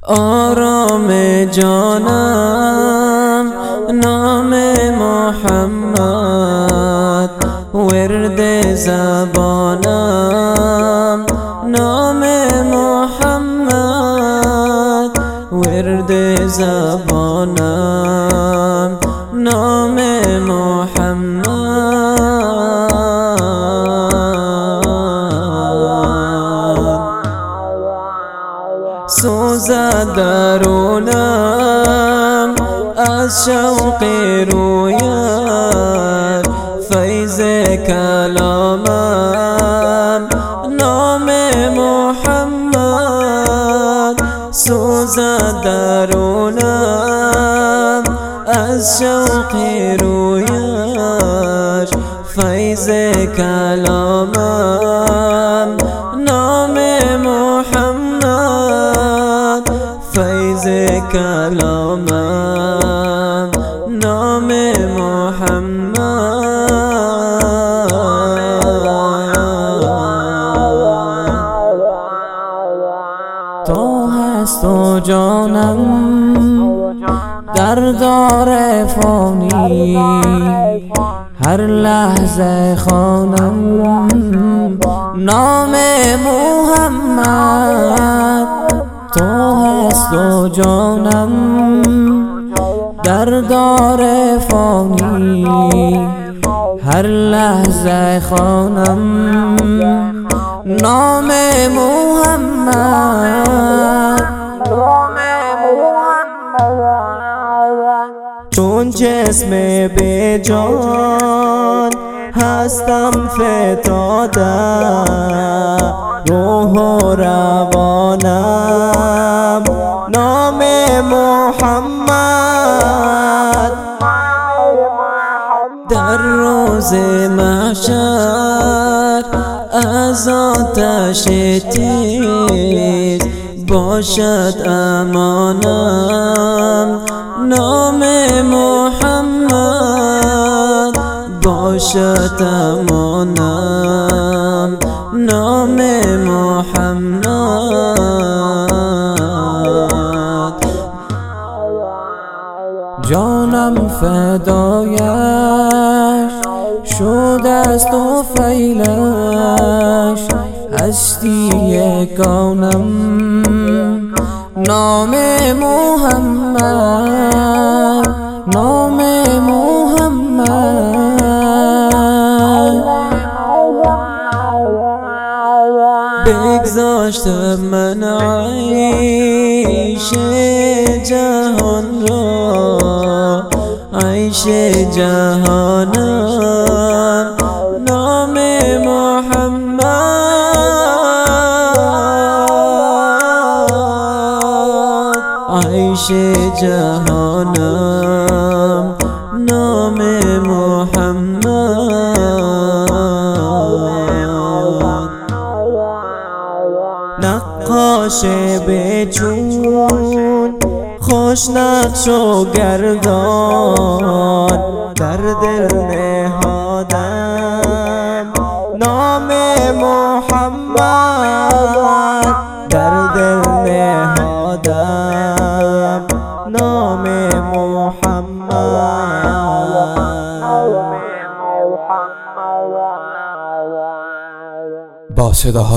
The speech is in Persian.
آرام جانم نام محمد، ورد زبانم نام محمد، ورد زبانم نام محمد. سوزد درونم از شوق رویت، فیض کلامم نام محمد. سوزد درونم از شوق رویت، فیض کلامم نام محمد، فیض کلامم نام محمد. تو هست و جانم در دار فانی، هر لحظه خوانم نام محمد. تو هست و جانم در دار فانی، هر لحظه خوانم نام محمد. چون جسم به جان هستم فتاده، روح و روانم نام محمد. در روز محشر از آتش تیز باشد امانم نام محمد، باشد امانم نام محمد. جانم فدایش شده است و فیلش، هستی کونم نام محمد، نام محمد. بگذاشت من عیش جهان را، عیش جهانم نام محمد، عیش جهانم نام محمد. نقاش به چون خوش نقش و گردان، در دل نهادم نام محمد، در دل نهادم نام محمد. با صداها